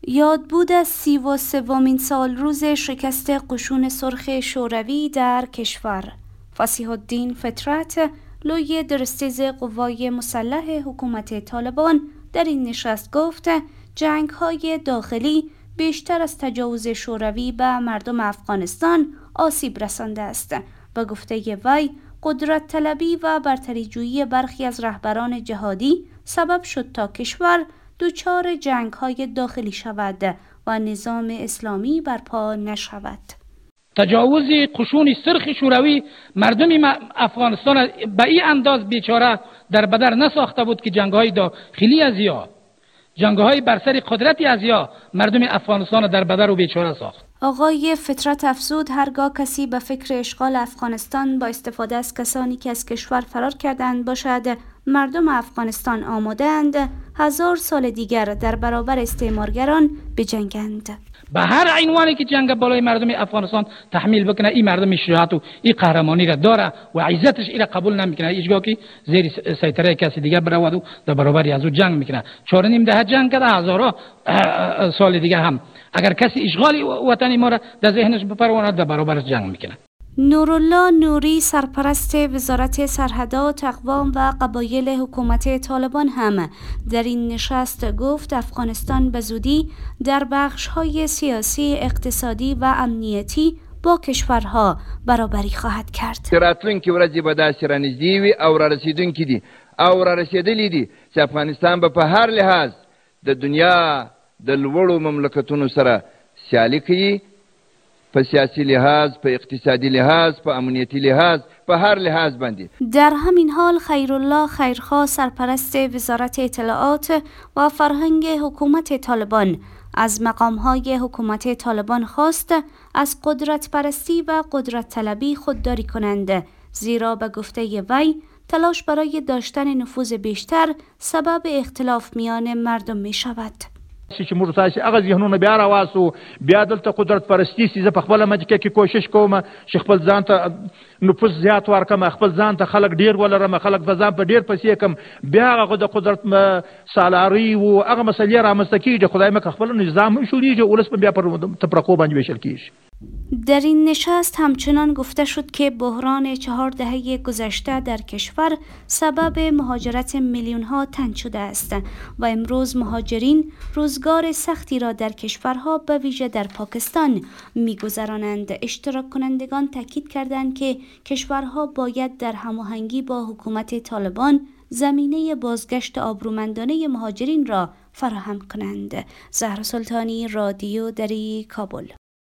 یادبود از 33مین سال روز شکست قشون سرخ شوروی در کشور. فصیح الدین فطرت، لوی درستیز قوای مسلح حکومت طالبان، در این نشست گفت جنگ‌های داخلی بیشتر از تجاوز شوروی به مردم افغانستان آسیب رسانده است. به گفته وی، قدرت طلبی و برتری جویی برخی از رهبران جهادی سبب شد تا کشور دچار جنگ‌های داخلی شود و نظام اسلامی برپا نشود. تجاوز قشون سرخ شوروی مردم افغانستان به این انداز بیچاره در بدر نساخته بود که جنگ‌های داخلی از یا جنگ‌های بر سر قدرت از یا مردم افغانستان در بدر و بیچاره ساخت. آقای فطرت افزود هرگاه کسی به فکر اشغال افغانستان با استفاده از کسانی که از کشور فرار کردند باشد، مردم افغانستان آماده‌اند 1000 سال دیگر در برابر استعمارگران بجنگند. به هر عنوانی که جنگ بالای مردم افغانستان تحمیل بکنه، این مردم شجاعت و این قهرمانی را داره و عزتش این قبول نمیکنه. هیچگاه که زیر سیطره کسی دیگر برود و در برابر از او جنگ میکنه. 4.5 دهه جنگ کرده، هزارها سال دیگه هم اگر کسی اشغال وطنی ما را در ذهنش بپرواند در برابر جنگ میکنه. نورالله نوری، سرپرست وزارت سرحدات، اقوام و قبایل حکومت طالبان، هم در این نشست گفت افغانستان به زودی در بخش‌های سیاسی، اقتصادی و امنیتی با کشورها برابری خواهد کرد. راتلونکي ورځې به داسې رانږدې وي او رارسېدونکي دي او رارسېدلي دي چې افغانستان به په هر لحاظ د دنیا د لوړو مملکتونو سره سیالي کوي، په سیاسی لحاظ، په اقتصادی لحاظ، په امنیتی لحاظ، په هر لحاظ باندې. در همین حال خیرالله خیرخواه، سرپرست وزارت اطلاعات و فرهنگ حکومت طالبان، از مقام‌های حکومت طالبان خواست از قدرت پرستی و قدرت طلبی خودداری کنند، زیرا به گفته وی تلاش برای داشتن نفوذ بیشتر سبب اختلاف میان مردم می شود. چې موږ تاسو هغه ذهنونه بیا راواسو، بیا دلته قدرت پرستی سي. زه په خپل مدکه کې کوشش کوم چې خپل ځان ته نفوذ زیات ورکم، خپل ځان ته خلک ډیر ولرم، خلک په ځان په ډیر پسې کم، بیا هغه د قدرت سالاري او هغه مسلې رامنځته کیږي. خدای مکه خپل نظام شوریږي، ولس بیا پر تفرقو باندې ویشل کیږي. در این نشست همچنان گفته شد که بحران 4 دهه گذشته در کشور سبب مهاجرت میلیون‌ها تن شده است و امروز مهاجرین روزگار سختی را در کشورها به ویژه در پاکستان می‌گذرانند. اشتراک کنندگان تاکید کردند که کشورها باید در هماهنگی با حکومت طالبان زمینه بازگشت آبرومندانه مهاجرین را فراهم کنند. زهرا سلطانی، رادیو دری، کابل.